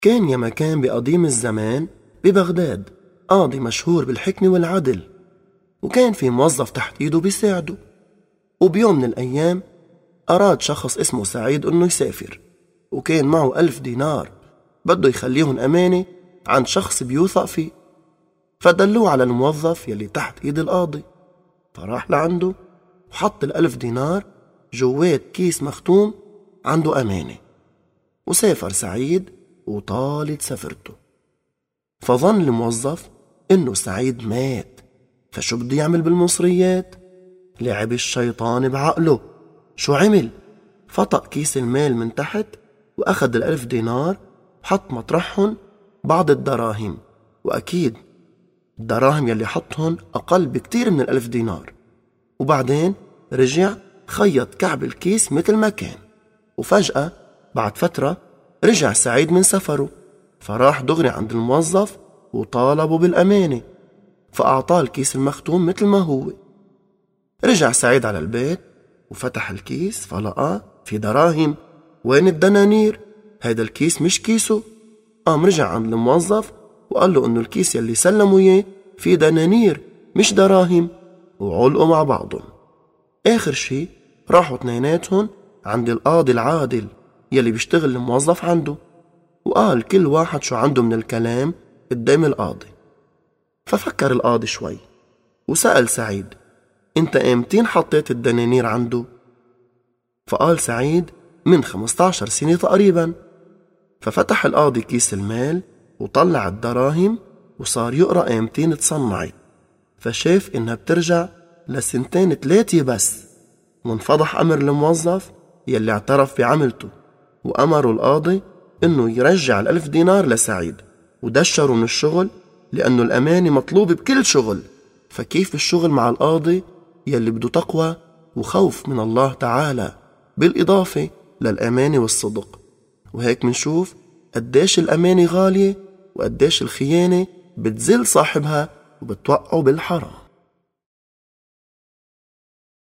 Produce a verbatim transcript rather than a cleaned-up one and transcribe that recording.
كان يا مكان بقديم الزمان ببغداد قاضي مشهور بالحكمة والعدل، وكان في موظف تحت ايده بيساعده. وبيوم من الأيام أراد شخص اسمه سعيد إنه يسافر، وكان معه ألف دينار بده يخليهم أمانة عند شخص بيوثق فيه. فدلوه على الموظف يلي تحت ايد القاضي، فراح لعنده وحط الألف دينار جوات كيس مختوم عنده أمانة. وسافر سعيد وطالت سفرته. فظن الموظف إنه سعيد مات، فشو بده يعمل بالمصريات؟ لعب الشيطان بعقله. شو عمل؟ فطق كيس المال من تحت وأخذ الألف دينار وحط مطرحهم بعض الدراهم، وأكيد الدراهم يلي حطهن أقل بكتير من الألف دينار. وبعدين رجع خيط كعب الكيس مثل ما كان. وفجأة بعد فترة رجع سعيد من سفره، فراح دغري عند الموظف وطالبه بالأمانة، فأعطاه الكيس المختوم مثل ما هو. رجع سعيد على البيت وفتح الكيس فلقى في دراهم. وين الدنانير؟ هيدا الكيس مش كيسه. قام رجع عند الموظف وقال له إنه الكيس يلي سلمه إياه في دنانير مش دراهم، وعلقوا مع بعضهم. آخر شي راحوا اثنيناتهم عند القاضي العادل يلي بيشتغل الموظف عنده، وقال كل واحد شو عنده من الكلام قدام القاضي. ففكر القاضي شوي وسأل سعيد: انت امتين حطيت الدنانير عنده؟ فقال سعيد: من خمسة عشر سنة تقريبا. ففتح القاضي كيس المال وطلع الدراهم وصار يقرأ امتين تصنعت، فشاف انها بترجع لسنتين ثلاثة بس. وانفضح أمر الموظف يلي اعترف بعملته، وأمروا القاضي انه يرجع الألف دينار لسعيد، ودشروا من الشغل لأنه الأمانة مطلوبة بكل شغل. فكيف الشغل مع القاضي يلي بده تقوى وخوف من الله تعالى بالإضافة للأمانة والصدق؟ وهيك منشوف قديش الأمانة غالية وقديش الخيانة بتزل صاحبها وبتوقعه بالحرام.